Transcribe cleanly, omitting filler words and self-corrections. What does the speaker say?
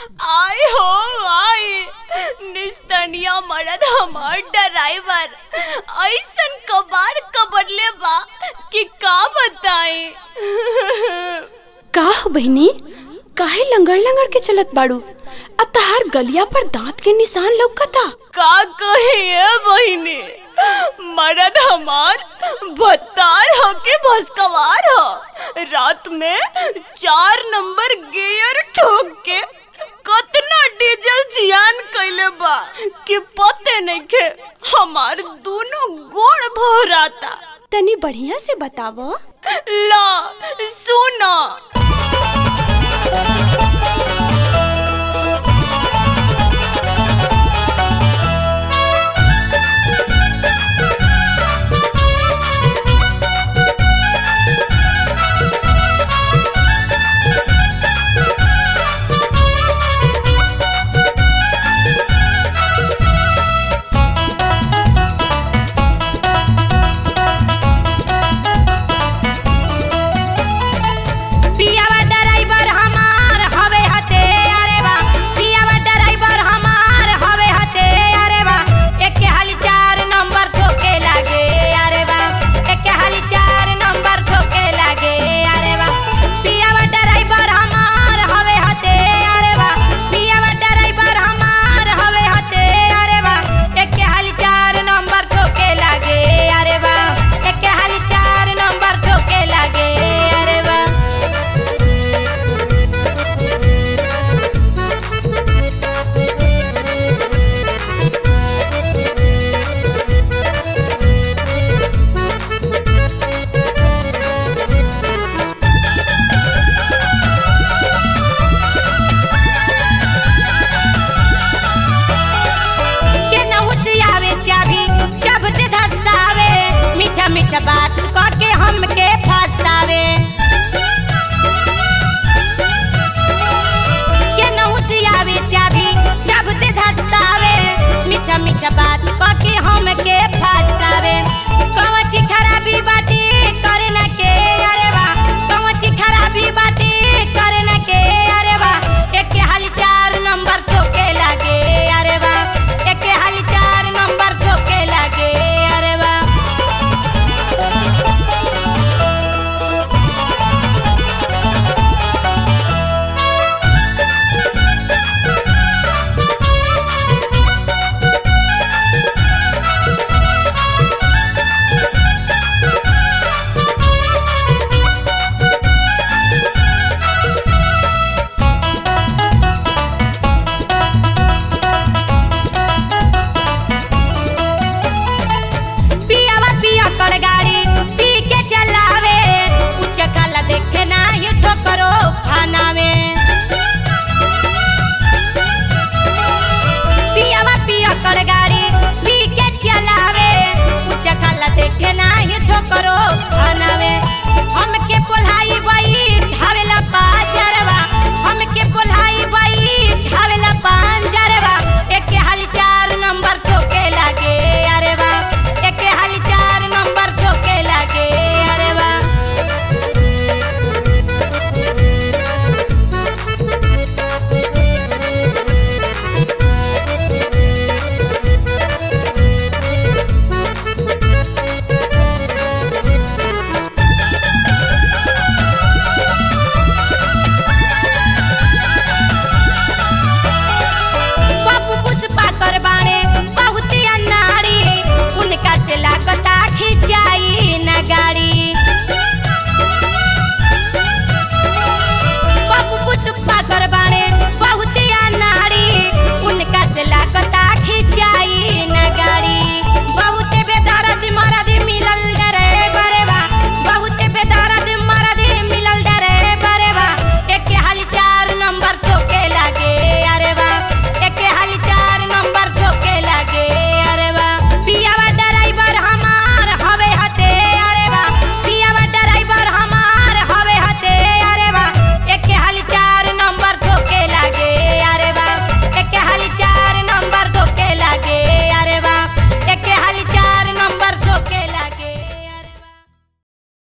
आय हो आय निस्तनिया मरद हमार ड्राइवर ऐसन कबार कबरले बा कि का बताई। का हो बहिनी, काहे लंगड़ लंगड़ के चलत बाड़ू? आ तहार गलिया पर दांत के निशान लौकता। का कहिए बहिनी, मरद हमार भत्तार हो के भस्कवार हो। रात में 4 नंबर गियर ठोक के कतना डीजल जियान कइले बा कि पते नइखे। हमार दोनों गोड़ भौराता। तनी बढ़िया से बतावो। ला सुना।